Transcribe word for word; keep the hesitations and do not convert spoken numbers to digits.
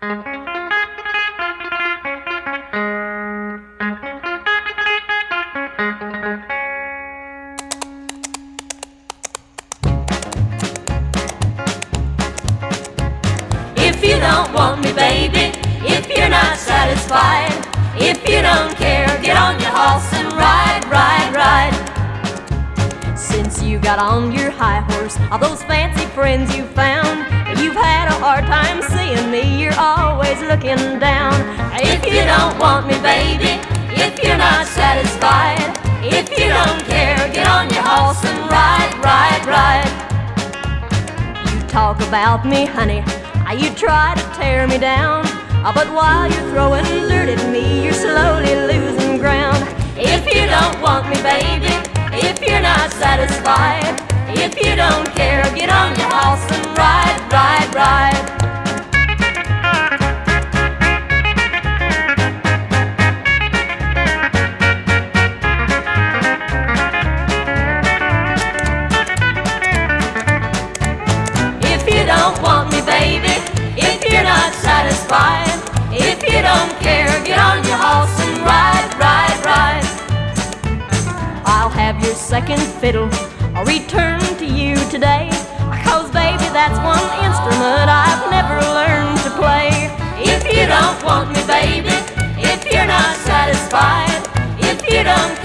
If you don't want me, baby, if you're not satisfied, if you don't care, get on your horse and ride, ride, ride. Since you got on your high horse, all those fancy friends you found, you've had a hard time seeing me, you're always looking down. If you don't want me, baby, if you're not satisfied, if you don't care, get on your horse and ride, ride, ride. You talk about me, honey, you try to tear me down, but while you're throwing dirt at me, you're slowly losing ground. If you don't want me, baby, if you're not satisfied, if you don't care, get on your horse and ride, ride, ride. If you don't want me, baby, if you're not satisfied, if you don't care, get on your horse and ride, ride, ride. I'll have your second fiddle returned to you today, 'cause baby, that's one instrument I've never learned to play. If you don't want me, baby, if you're not satisfied, if you don't